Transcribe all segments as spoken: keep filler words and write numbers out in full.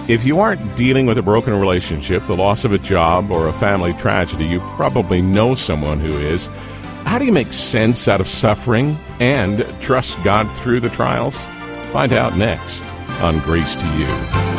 If you aren't dealing with a broken relationship, the loss of a job, or a family tragedy, you probably know someone who is. How do you make sense out of suffering and trust God through the trials? Find out next on Grace to You.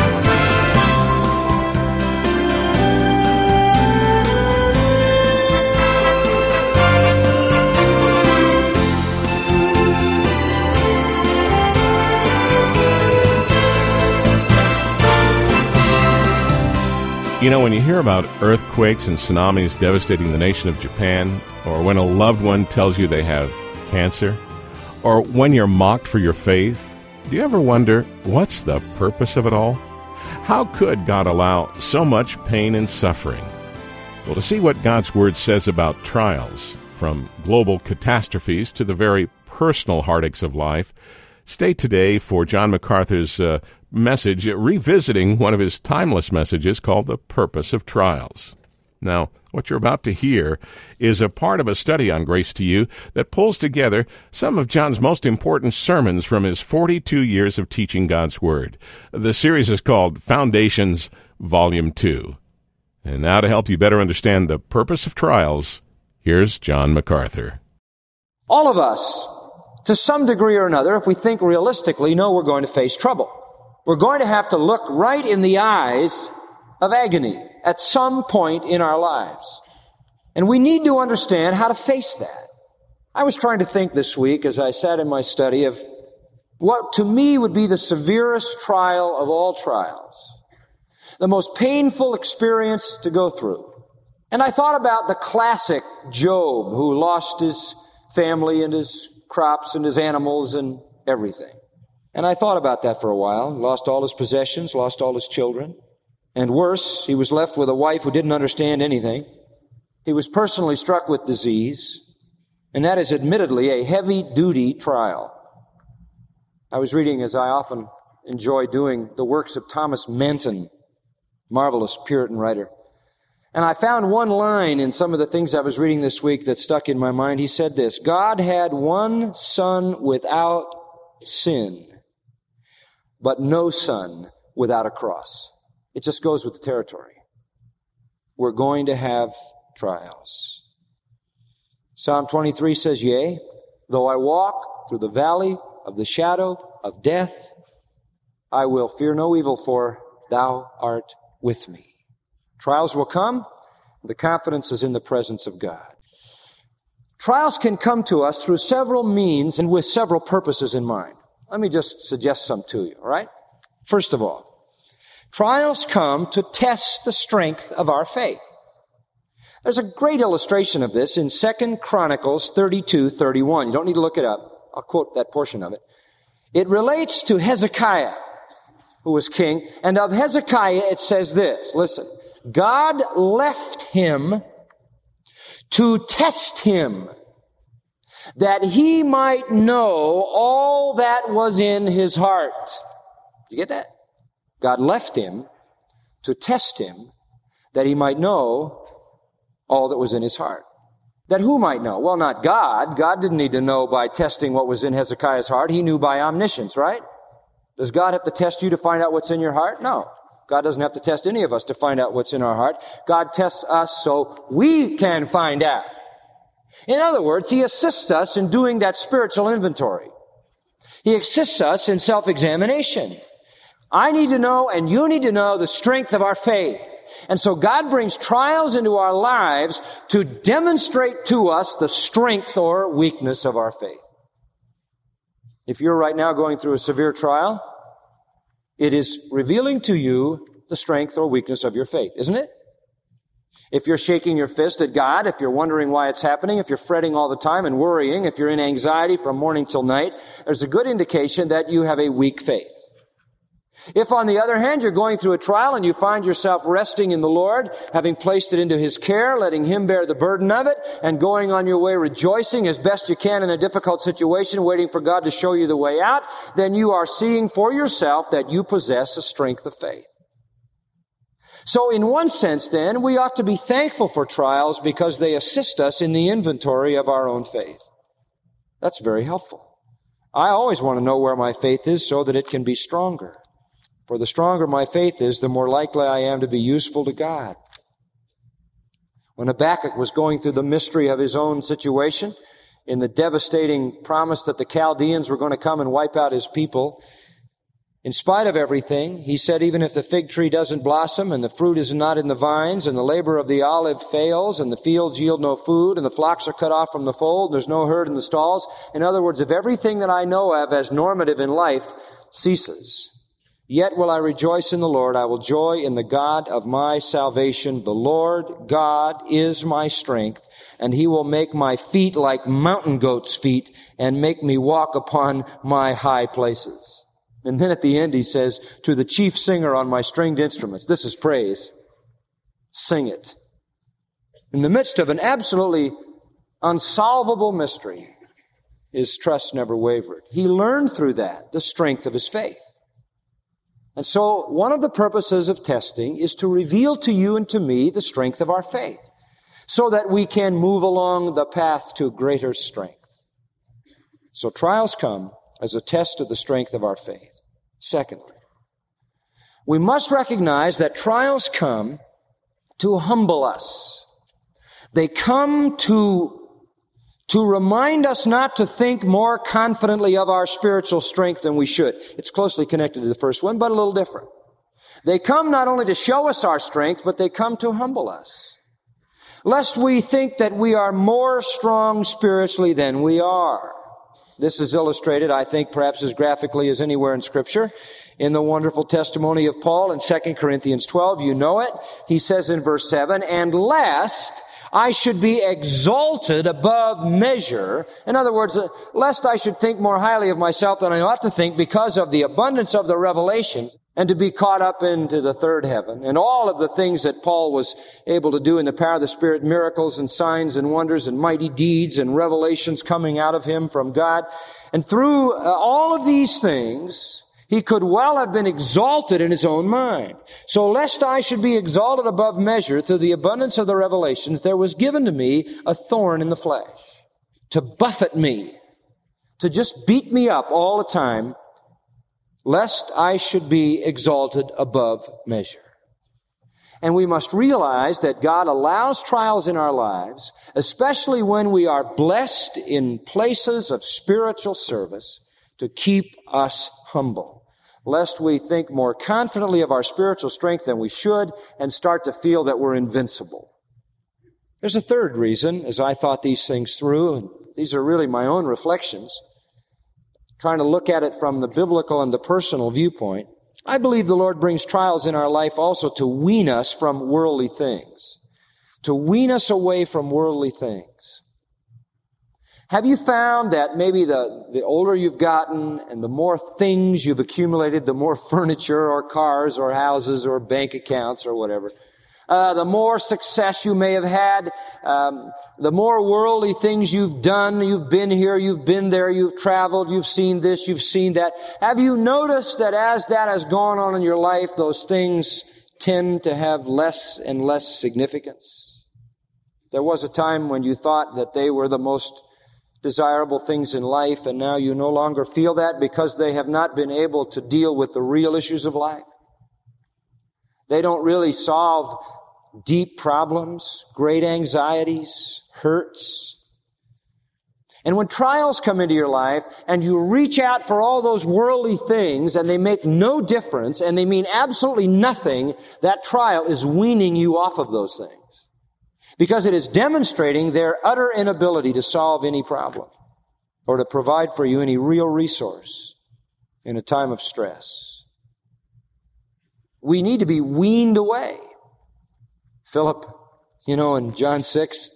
You know, when you hear about earthquakes and tsunamis devastating the nation of Japan, or when a loved one tells you they have cancer, or when you're mocked for your faith, do you ever wonder, what's the purpose of it all? How could God allow so much pain and suffering? Well, to see what God's Word says about trials, from global catastrophes to the very personal heartaches of life, stay today for John MacArthur's uh, message, revisiting one of his timeless messages called The Purpose of Trials. Now, what you're about to hear is a part of a study on Grace to You that pulls together some of John's most important sermons from his forty-two years of teaching God's Word. The series is called Foundations, Volume two. And now to help you better understand the purpose of trials, here's John MacArthur. All of us, to some degree or another, if we think realistically, know we're going to face trouble. We're going to have to look right in the eyes of agony at some point in our lives. And we need to understand how to face that. I was trying to think this week as I sat in my study of what to me would be the severest trial of all trials, the most painful experience to go through. And I thought about the classic Job, who lost his family and his crops and his animals and everything. And I thought about that for a while. Lost all his possessions, lost all his children. And worse, he was left with a wife who didn't understand anything. He was personally struck with disease. And that is admittedly a heavy-duty trial. I was reading, as I often enjoy doing, the works of Thomas Manton, marvelous Puritan writer. And I found one line in some of the things I was reading this week that stuck in my mind. He said this: God had one son without sin, but no son without a cross. It just goes with the territory. We're going to have trials. Psalm twenty-three says, Yea, though I walk through the valley of the shadow of death, I will fear no evil, for thou art with me. Trials will come. The confidence is in the presence of God. Trials can come to us through several means and with several purposes in mind. Let me just suggest some to you, all right? First of all, trials come to test the strength of our faith. There's a great illustration of this in Second Chronicles thirty-two thirty-one. You don't need to look it up. I'll quote that portion of it. It relates to Hezekiah, who was king, and of Hezekiah it says this. Listen, God left him to test him, that he might know all that was in his heart. Did you get that? God left him to test him, that he might know all that was in his heart. That who might know? Well, not God. God didn't need to know by testing what was in Hezekiah's heart. He knew by omniscience, right? Does God have to test you to find out what's in your heart? No. God doesn't have to test any of us to find out what's in our heart. God tests us so we can find out. In other words, he assists us in doing that spiritual inventory. He assists us in self-examination. I need to know, and you need to know, the strength of our faith. And so God brings trials into our lives to demonstrate to us the strength or weakness of our faith. If you're right now going through a severe trial, it is revealing to you the strength or weakness of your faith, isn't it? If you're shaking your fist at God, if you're wondering why it's happening, if you're fretting all the time and worrying, if you're in anxiety from morning till night, there's a good indication that you have a weak faith. If, on the other hand, you're going through a trial and you find yourself resting in the Lord, having placed it into His care, letting Him bear the burden of it, and going on your way rejoicing as best you can in a difficult situation, waiting for God to show you the way out, then you are seeing for yourself that you possess a strength of faith. So in one sense, then, we ought to be thankful for trials because they assist us in the inventory of our own faith. That's very helpful. I always want to know where my faith is so that it can be stronger. For the stronger my faith is, the more likely I am to be useful to God. When Habakkuk was going through the mystery of his own situation, in the devastating promise that the Chaldeans were going to come and wipe out his people, in spite of everything, he said, even if the fig tree doesn't blossom and the fruit is not in the vines and the labor of the olive fails and the fields yield no food and the flocks are cut off from the fold and there's no herd in the stalls. In other words, if everything that I know of as normative in life ceases, yet will I rejoice in the Lord. I will joy in the God of my salvation. The Lord God is my strength, and he will make my feet like mountain goats' feet and make me walk upon my high places. And then at the end he says, to the chief singer on my stringed instruments, this is praise, sing it. In the midst of an absolutely unsolvable mystery, his trust never wavered. He learned through that the strength of his faith. And so one of the purposes of testing is to reveal to you and to me the strength of our faith so that we can move along the path to greater strength. So trials come as a test of the strength of our faith. Secondly, we must recognize that trials come to humble us. They come to To remind us not to think more confidently of our spiritual strength than we should. It's closely connected to the first one, but a little different. They come not only to show us our strength, but they come to humble us. Lest we think that we are more strong spiritually than we are. This is illustrated, I think, perhaps as graphically as anywhere in Scripture, in the wonderful testimony of Paul in Second Corinthians twelve. You know it. He says in verse seven, and lest I should be exalted above measure. In other words, uh, lest I should think more highly of myself than I ought to think because of the abundance of the revelations, and to be caught up into the third heaven. And all of the things that Paul was able to do in the power of the Spirit, miracles and signs and wonders and mighty deeds and revelations coming out of him from God. And through uh, all of these things, he could well have been exalted in his own mind. So lest I should be exalted above measure through the abundance of the revelations, there was given to me a thorn in the flesh, to buffet me, to just beat me up all the time, lest I should be exalted above measure. And we must realize that God allows trials in our lives, especially when we are blessed in places of spiritual service, to keep us humble, lest we think more confidently of our spiritual strength than we should and start to feel that we're invincible. There's a third reason, as I thought these things through, and these are really my own reflections, trying to look at it from the biblical and the personal viewpoint. I believe the Lord brings trials in our life also to wean us from worldly things, to wean us away from worldly things. Have you found that maybe the, the older you've gotten and the more things you've accumulated, the more furniture or cars or houses or bank accounts or whatever, uh, the more success you may have had, um, the more worldly things you've done, you've been here, you've been there, you've traveled, you've seen this, you've seen that. Have you noticed that as that has gone on in your life, those things tend to have less and less significance? There was a time when you thought that they were the most desirable things in life, and now you no longer feel that because they have not been able to deal with the real issues of life. They don't really solve deep problems, great anxieties, hurts. And when trials come into your life and you reach out for all those worldly things and they make no difference and they mean absolutely nothing, that trial is weaning you off of those things. Because it is demonstrating their utter inability to solve any problem or to provide for you any real resource in a time of stress. We need to be weaned away. Philip, you know, in John six,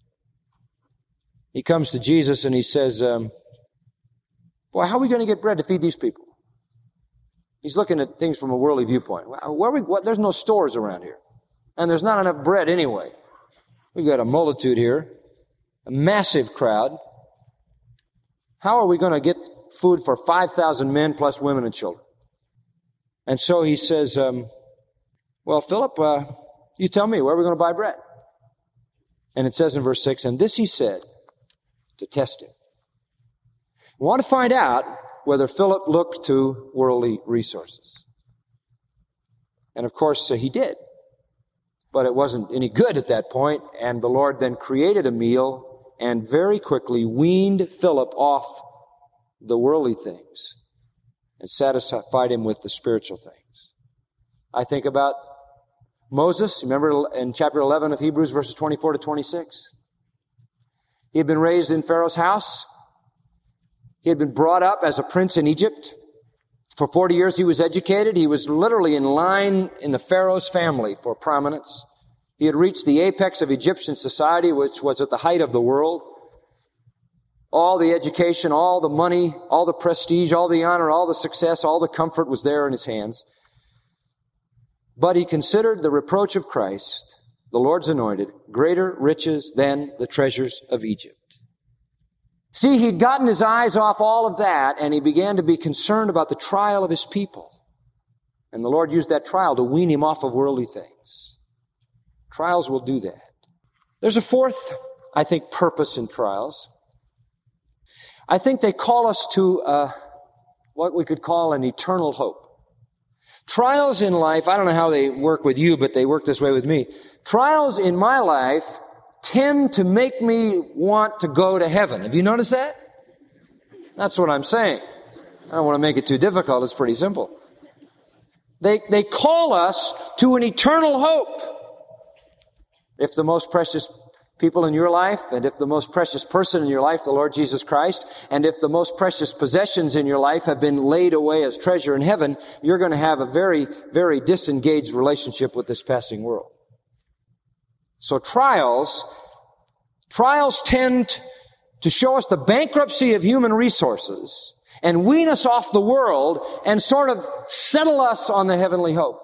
he comes to Jesus and he says, um, boy, how are we going to get bread to feed these people? He's looking at things from a worldly viewpoint. Where are we, what, there's no stores around here. And there's not enough bread anyway. We've got a multitude here, a massive crowd. How are we going to get food for five thousand men plus women and children? And so he says, um, well, Philip, uh, you tell me, where are we going to buy bread? And it says in verse six, and this he said to test him. We want to find out whether Philip looked to worldly resources. And of course, uh, he did. But it wasn't any good at that point, and the Lord then created a meal and very quickly weaned Philip off the worldly things and satisfied him with the spiritual things. I think about Moses. Remember in chapter eleven of Hebrews, verses twenty-four to twenty-six? He had been raised in Pharaoh's house. He had been brought up as a prince in Egypt. For forty years he was educated. He was literally in line in the Pharaoh's family for prominence. He had reached the apex of Egyptian society, which was at the height of the world. All the education, all the money, all the prestige, all the honor, all the success, all the comfort was there in his hands. But he considered the reproach of Christ, the Lord's anointed, greater riches than the treasures of Egypt. See, he'd gotten his eyes off all of that, and he began to be concerned about the trial of his people. And the Lord used that trial to wean him off of worldly things. Trials will do that. There's a fourth, I think, purpose in trials. I think they call us to uh, what we could call an eternal hope. Trials in life, I don't know how they work with you, but they work this way with me. Trials in my life tend to make me want to go to heaven. Have you noticed that? That's what I'm saying. I don't want to make it too difficult. It's pretty simple. They, they call us to an eternal hope. If the most precious people in your life, and if the most precious person in your life, the Lord Jesus Christ, and if the most precious possessions in your life have been laid away as treasure in heaven, you're going to have a very, very disengaged relationship with this passing world. So trials, trials tend to show us the bankruptcy of human resources and wean us off the world and sort of settle us on the heavenly hope.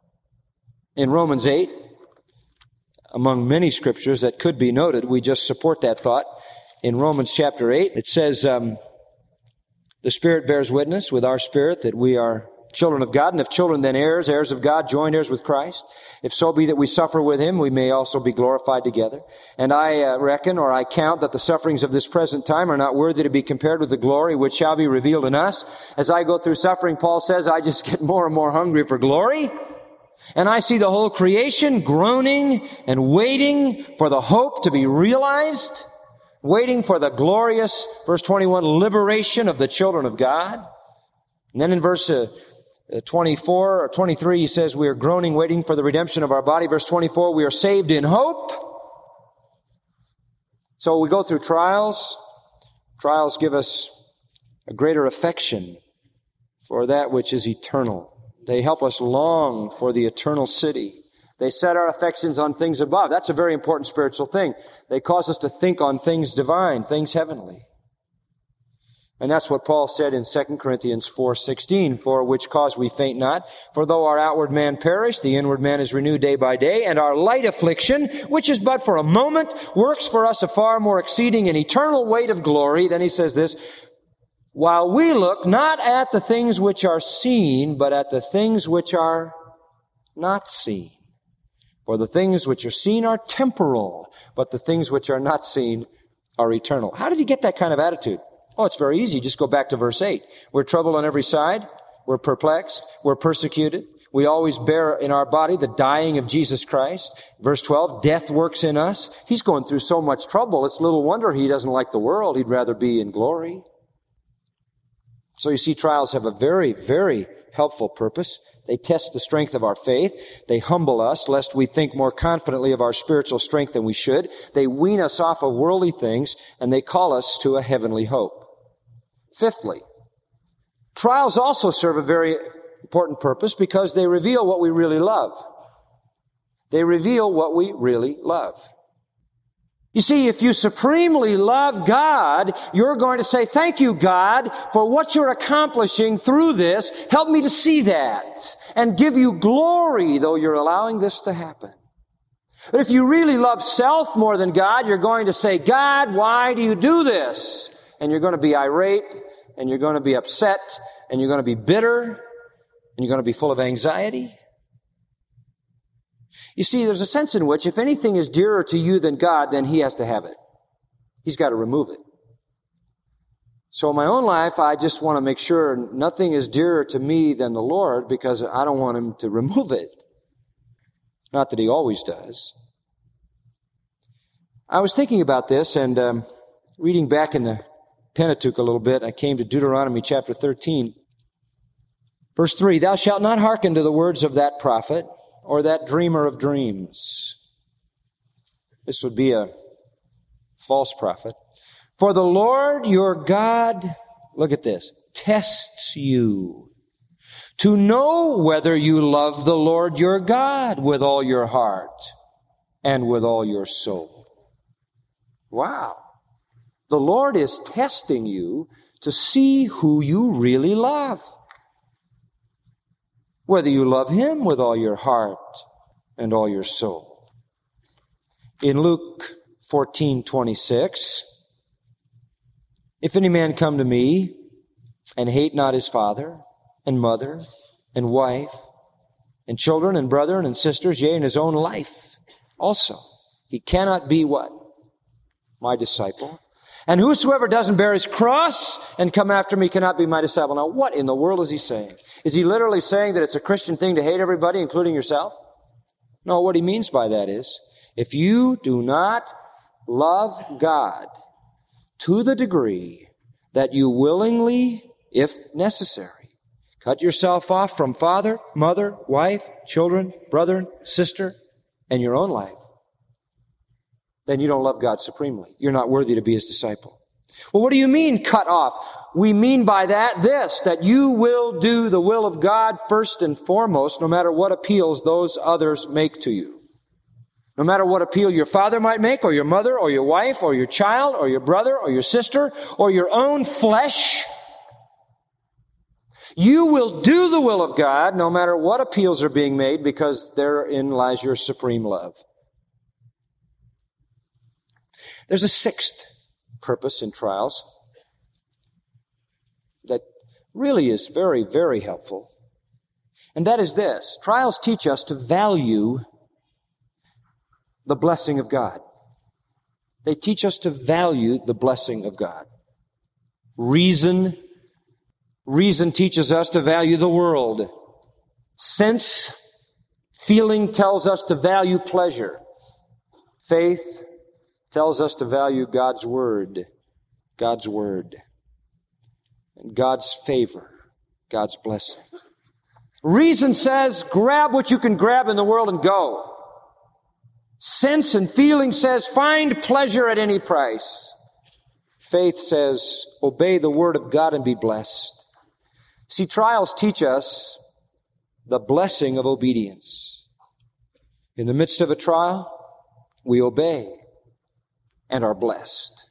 In Romans eight, among many scriptures that could be noted, we just support that thought. In Romans chapter eight, it says, um, the Spirit bears witness with our spirit that we are children of God, and if children, then heirs, heirs of God, joint heirs with Christ. If so be that we suffer with him, we may also be glorified together. And I uh, reckon, or I count, that the sufferings of this present time are not worthy to be compared with the glory which shall be revealed in us. As I go through suffering, Paul says, I just get more and more hungry for glory. And I see the whole creation groaning and waiting for the hope to be realized, waiting for the glorious, verse twenty-one, liberation of the children of God. And then in verse uh, twenty-four or twenty-three, he says, we are groaning, waiting for the redemption of our body. Verse twenty-four, we are saved in hope. So we go through trials. Trials give us a greater affection for that which is eternal. They help us long for the eternal city. They set our affections on things above. That's a very important spiritual thing. They cause us to think on things divine, things heavenly. And that's what Paul said in Second Corinthians four sixteen, for which cause we faint not. For though our outward man perish, the inward man is renewed day by day, and our light affliction, which is but for a moment, works for us a far more exceeding and eternal weight of glory. Then he says this, while we look not at the things which are seen, but at the things which are not seen. For the things which are seen are temporal, but the things which are not seen are eternal. How did he get that kind of attitude? Oh, it's very easy. Just go back to verse eight. We're troubled on every side. We're perplexed. We're persecuted. We always bear in our body the dying of Jesus Christ. Verse twelve, death works in us. He's going through so much trouble. It's little wonder he doesn't like the world. He'd rather be in glory. So you see, trials have a very, very helpful purpose. They test the strength of our faith. They humble us, lest we think more confidently of our spiritual strength than we should. They wean us off of worldly things, and they call us to a heavenly hope. Fifthly, trials also serve a very important purpose because they reveal what we really love. They reveal what we really love. You see, if you supremely love God, you're going to say, thank you, God, for what you're accomplishing through this. Help me to see that and give you glory, though you're allowing this to happen. But if you really love self more than God, you're going to say, God, why do you do this? And you're going to be irate, and you're going to be upset, and you're going to be bitter, and you're going to be full of anxiety. You see, there's a sense in which if anything is dearer to you than God, then he has to have it. He's got to remove it. So in my own life, I just want to make sure nothing is dearer to me than the Lord, because I don't want Him to remove it. Not that He always does. I was thinking about this and um, reading back in the Pentateuch a little bit. I came to Deuteronomy chapter thirteen. Verse three, thou shalt not hearken to the words of that prophet or that dreamer of dreams. This would be a false prophet. For the Lord your God, look at this, tests you to know whether you love the Lord your God with all your heart and with all your soul. Wow. The Lord is testing you to see who you really love. Whether you love Him with all your heart and all your soul. In Luke fourteen twenty-six, if any man come to me and hate not his father and mother and wife and children and brethren and sisters, yea, and his own life also, he cannot be what? My disciple. And whosoever doesn't bear his cross and come after me cannot be my disciple. Now, what in the world is he saying? Is he literally saying that it's a Christian thing to hate everybody, including yourself? No, what he means by that is, if you do not love God to the degree that you willingly, if necessary, cut yourself off from father, mother, wife, children, brother, sister, and your own life, then you don't love God supremely. You're not worthy to be His disciple. Well, what do you mean cut off? We mean by that this, that you will do the will of God first and foremost, no matter what appeals those others make to you. No matter what appeal your father might make, or your mother, or your wife, or your child, or your brother, or your sister, or your own flesh, you will do the will of God no matter what appeals are being made, because therein lies your supreme love. There's a sixth purpose in trials that really is very, very helpful. And that is this. Trials teach us to value the blessing of God. They teach us to value the blessing of God. Reason, reason teaches us to value the world. Sense, feeling tells us to value pleasure. Faith tells us to value God's Word, God's Word, and God's favor, God's blessing. Reason says, grab what you can grab in the world and go. Sense and feeling says, find pleasure at any price. Faith says, obey the Word of God and be blessed. See, trials teach us the blessing of obedience. In the midst of a trial, we obey and are blessed.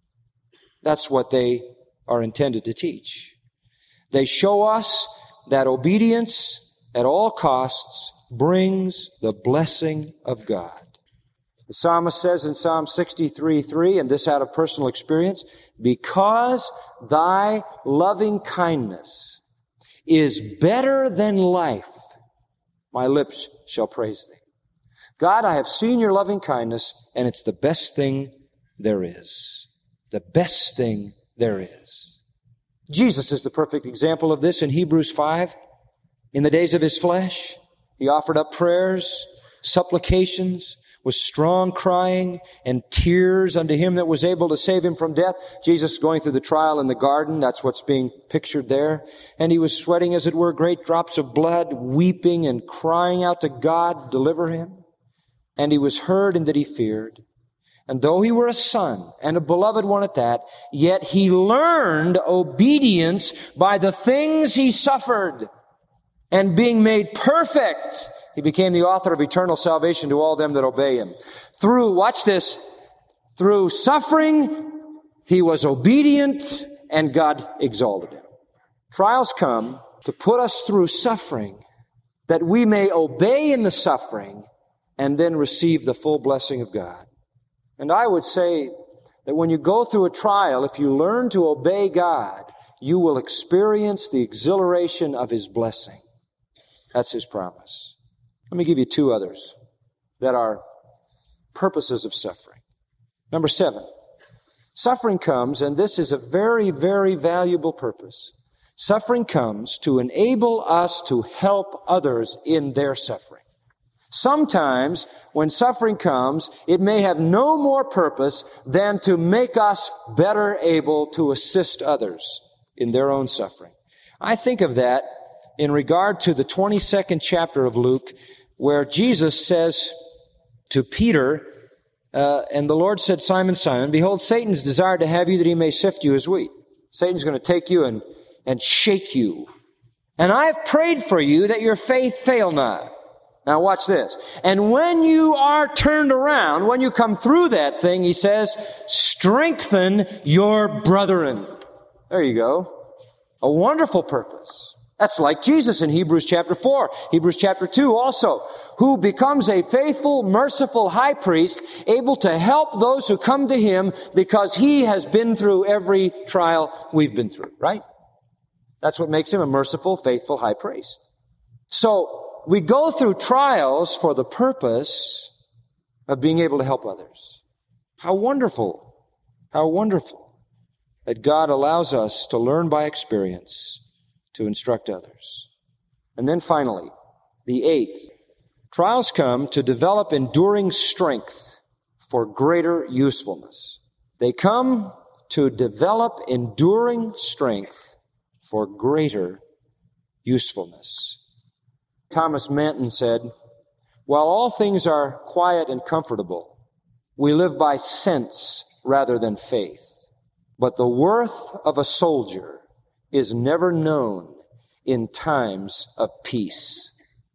That's what they are intended to teach. They show us that obedience at all costs brings the blessing of God. The psalmist says in Psalm sixty-three three, and this out of personal experience, because thy loving kindness is better than life, my lips shall praise thee. God, I have seen your loving kindness, and it's the best thing there is. The best thing there is. Jesus is the perfect example of this in Hebrews five. In the days of His flesh, He offered up prayers, supplications, with strong crying and tears unto Him that was able to save Him from death. Jesus going through the trial in the garden, that's what's being pictured there. And He was sweating, as it were, great drops of blood, weeping and crying out to God, deliver Him. And He was heard in that He feared. And though He were a son, and a beloved one at that, yet He learned obedience by the things He suffered. And being made perfect, He became the author of eternal salvation to all them that obey Him. Through, watch this, through suffering, He was obedient, and God exalted Him. Trials come to put us through suffering, that we may obey in the suffering, and then receive the full blessing of God. And I would say that when you go through a trial, if you learn to obey God, you will experience the exhilaration of His blessing. That's His promise. Let me give you two others that are purposes of suffering. Number seven, Suffering comes, and this is a very, very valuable purpose. Suffering comes to enable us to help others in their suffering. Sometimes, when suffering comes, it may have no more purpose than to make us better able to assist others in their own suffering. I think of that in regard to the twenty-second chapter of Luke, where Jesus says to Peter, uh, and the Lord said, Simon, Simon, behold, Satan's desired to have you that he may sift you as wheat. Satan's going to take you and, and shake you. And I have prayed for you that your faith fail not. Now watch this. And when you are turned around, when you come through that thing, he says, strengthen your brethren. There you go. A wonderful purpose. That's like Jesus in Hebrews chapter four, Hebrews chapter two also, who becomes a faithful, merciful high priest, able to help those who come to him because he has been through every trial we've been through, right? That's what makes him a merciful, faithful high priest. So we go through trials for the purpose of being able to help others. How wonderful, how wonderful that God allows us to learn by experience to instruct others. And then finally, the eighth, trials come to develop enduring strength for greater usefulness. They come to develop enduring strength for greater usefulness. Thomas Manton said, while all things are quiet and comfortable, we live by sense rather than faith. But the worth of a soldier is never known in times of peace.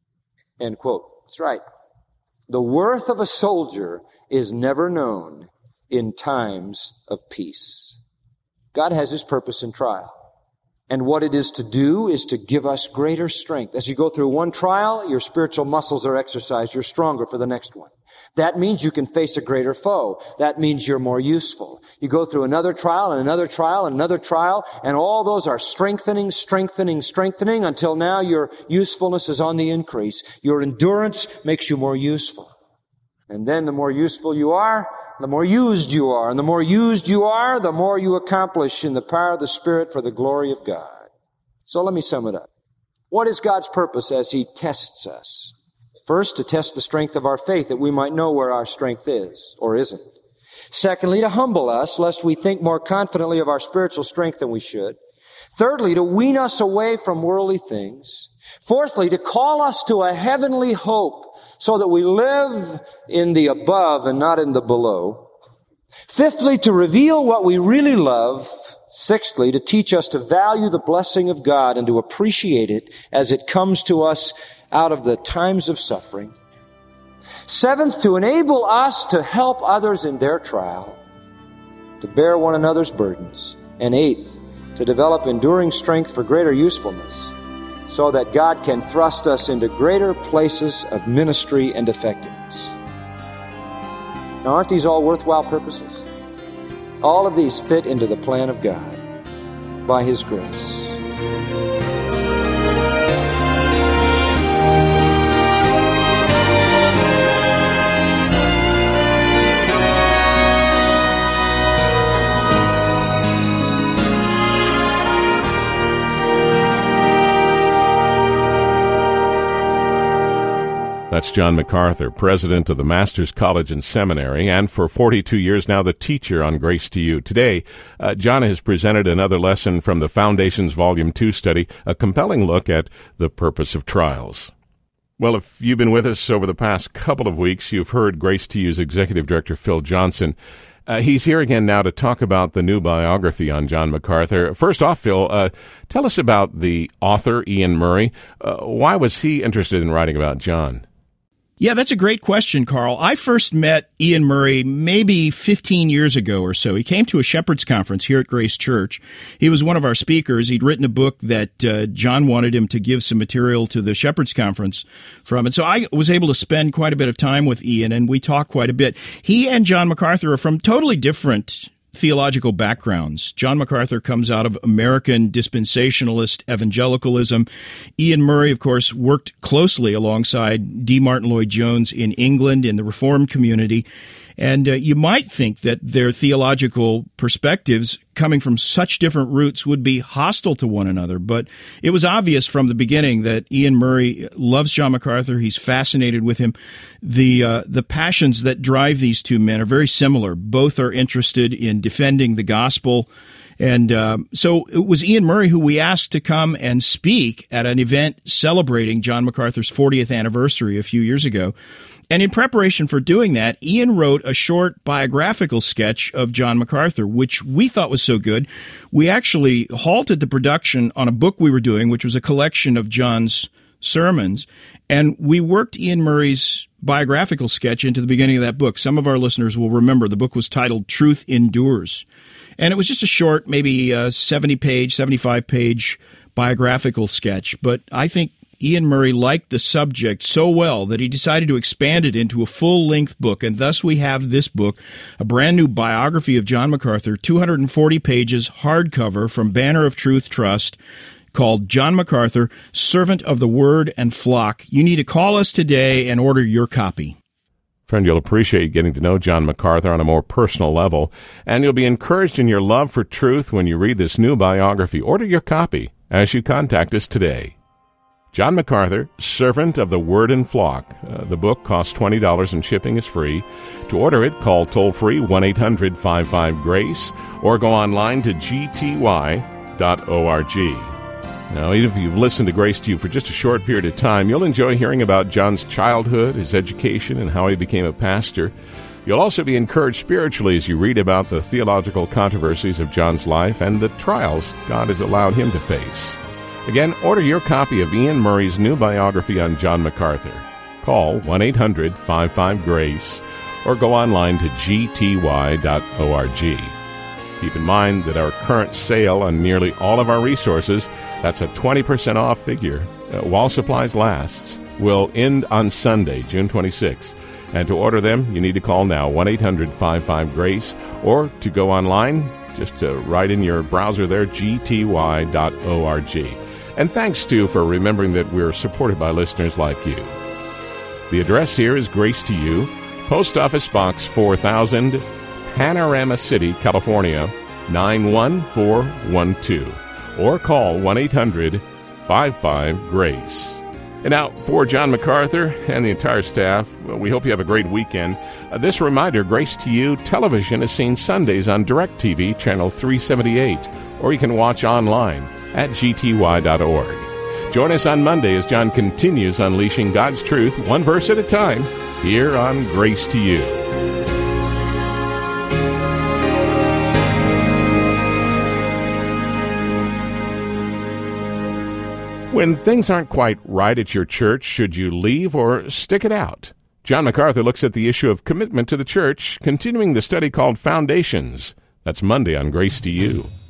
End quote. That's right. The worth of a soldier is never known in times of peace. God has his purpose in trial. And what it is to do is to give us greater strength. As you go through one trial, your spiritual muscles are exercised. You're stronger for the next one. That means you can face a greater foe. That means you're more useful. You go through another trial and another trial and another trial, and all those are strengthening, strengthening, strengthening until now your usefulness is on the increase. Your endurance makes you more useful. And then the more useful you are, the more used you are. And the more used you are, the more you accomplish in the power of the Spirit for the glory of God. So let me sum it up. What is God's purpose as he tests us? First, to test the strength of our faith, that we might know where our strength is or isn't. Secondly, to humble us, lest we think more confidently of our spiritual strength than we should. Thirdly, to wean us away from worldly things. Fourthly, to call us to a heavenly hope so that we live in the above and not in the below. Fifthly, to reveal what we really love. Sixthly, to teach us to value the blessing of God and to appreciate it as it comes to us out of the times of suffering. Seventh, to enable us to help others in their trial, to bear one another's burdens. And eighth, to develop enduring strength for greater usefulness, so that God can thrust us into greater places of ministry and effectiveness. Now, aren't these all worthwhile purposes? All of these fit into the plan of God by his grace. That's John MacArthur, president of the Masters College and Seminary, and for forty-two years now, the teacher on Grace to You. Today, uh, John has presented another lesson from the Foundations Volume two study, a compelling look at the purpose of trials. Well, if you've been with us over the past couple of weeks, you've heard Grace to You's Executive Director, Phil Johnson. Uh, he's here again now to talk about the new biography on John MacArthur. First off, Phil, uh, tell us about the author, Iain Murray. Uh, why was he interested in writing about John? Yeah, that's a great question, Carl. I first met Iain Murray maybe fifteen years ago or so. He came to a Shepherd's Conference here at Grace Church. He was one of our speakers. He'd written a book that uh, John wanted him to give some material to the Shepherd's Conference from. And so I was able to spend quite a bit of time with Iain, and we talked quite a bit. He and John MacArthur are from totally different theological backgrounds. John MacArthur comes out of American dispensationalist evangelicalism. Iain Murray, of course, worked closely alongside D. Martin Lloyd-Jones in England in the Reformed community. And uh, you might think that their theological perspectives coming from such different roots would be hostile to one another. But it was obvious from the beginning that Iain Murray loves John MacArthur. He's fascinated with him. The uh, the passions that drive these two men are very similar. Both are interested in defending the gospel. And uh, so it was Iain Murray who we asked to come and speak at an event celebrating John MacArthur's fortieth anniversary a few years ago. And in preparation for doing that, Iain wrote a short biographical sketch of John MacArthur, which we thought was so good, we actually halted the production on a book we were doing, which was a collection of John's sermons, and we worked Iain Murray's biographical sketch into the beginning of that book. Some of our listeners will remember the book was titled Truth Endures. And it was just a short, maybe uh, seventy-page, seventy-five-page biographical sketch. But I think Iain Murray liked the subject so well that he decided to expand it into a full-length book. And thus we have this book, a brand-new biography of John MacArthur, two hundred forty pages, hardcover from Banner of Truth Trust, called John MacArthur, Servant of the Word and Flock. You need to call us today and order your copy. Friend, you'll appreciate getting to know John MacArthur on a more personal level, and you'll be encouraged in your love for truth when you read this new biography. Order your copy as you contact us today. John MacArthur, Servant of the Word and Flock. Uh, the book costs twenty dollars and shipping is free. To order it, call toll-free one eight hundred five five GRACE or go online to g t y dot org. Now, even if you've listened to Grace to You for just a short period of time, you'll enjoy hearing about John's childhood, his education, and how he became a pastor. You'll also be encouraged spiritually as you read about the theological controversies of John's life and the trials God has allowed him to face. Again, order your copy of Iain Murray's new biography on John MacArthur. Call one eight hundred five five GRACE or go online to g t y dot org. Keep in mind that our current sale on nearly all of our resources, that's a twenty percent off figure, uh, while supplies lasts, will end on Sunday, June twenty-sixth. And to order them, you need to call now, one eight hundred five five GRACE, or to go online, just to write in your browser there, g t y dot org. And thanks, too, for remembering that we're supported by listeners like you. The address here is Grace to You, Post Office Box four thousand, Panorama City, California, nine one four one two. Or call one eight hundred five five GRACE. And now, for John MacArthur and the entire staff, we hope you have a great weekend. Uh, this reminder, Grace to You television is seen Sundays on DirecTV, channel three seventy-eight, or you can watch online at g t y dot org. Join us on Monday as John continues unleashing God's truth, one verse at a time, here on Grace to You. When things aren't quite right at your church, should you leave or stick it out? John MacArthur looks at the issue of commitment to the church, continuing the study called Foundations. That's Monday on Grace to You.